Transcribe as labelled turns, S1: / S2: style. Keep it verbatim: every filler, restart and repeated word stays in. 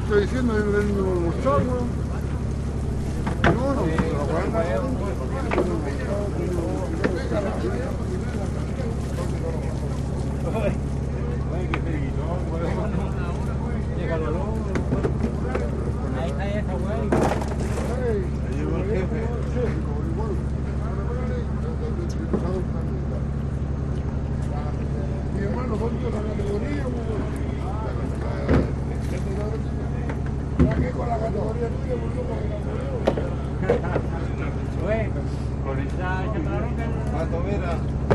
S1: estoy diciendo, el almorzar, weón. No, no,
S2: Ahí está esa, güey.
S1: Ahí llegó el jefe. Mi hermano, ¿cuánto la categoría? ¿Qué con la categoría tuya?
S2: Güey, con esa, esa palabra.
S3: ¿Cuánto mira?